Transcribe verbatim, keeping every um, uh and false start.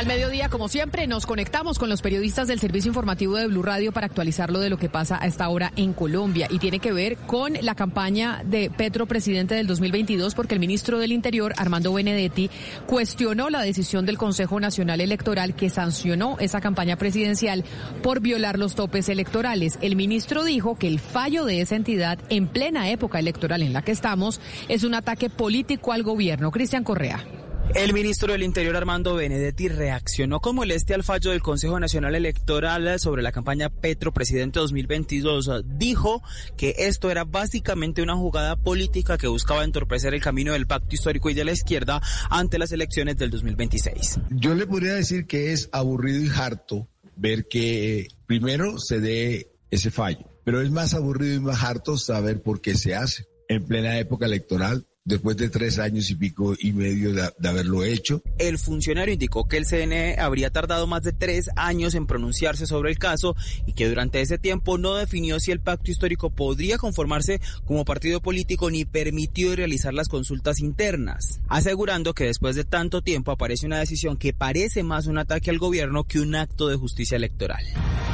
Al mediodía, como siempre, nos conectamos con los periodistas del Servicio Informativo de Blue Radio para actualizarlo de lo que pasa a esta hora en Colombia. Y tiene que ver con la campaña de Petro presidente del dos mil veintidós, porque el ministro del Interior, Armando Benedetti, cuestionó la decisión del Consejo Nacional Electoral que sancionó esa campaña presidencial por violar los topes electorales. El ministro dijo que el fallo de esa entidad en plena época electoral en la que estamos es un ataque político al gobierno. Cristian Correa. El ministro del Interior, Armando Benedetti, reaccionó con molestia al fallo del Consejo Nacional Electoral sobre la campaña Petro Presidente dos mil veintidós. Dijo que esto era básicamente una jugada política que buscaba entorpecer el camino del pacto histórico y de la izquierda ante las elecciones del dos mil veintiséis. Yo le podría decir que es aburrido y harto ver que primero se dé ese fallo, pero es más aburrido y más harto saber por qué se hace en plena época electoral, después de tres años y pico y medio de, de haberlo hecho. El funcionario indicó que el C N E habría tardado más de tres años en pronunciarse sobre el caso y que durante ese tiempo no definió si el pacto histórico podría conformarse como partido político ni permitió realizar las consultas internas, asegurando que después de tanto tiempo aparece una decisión que parece más un ataque al gobierno que un acto de justicia electoral.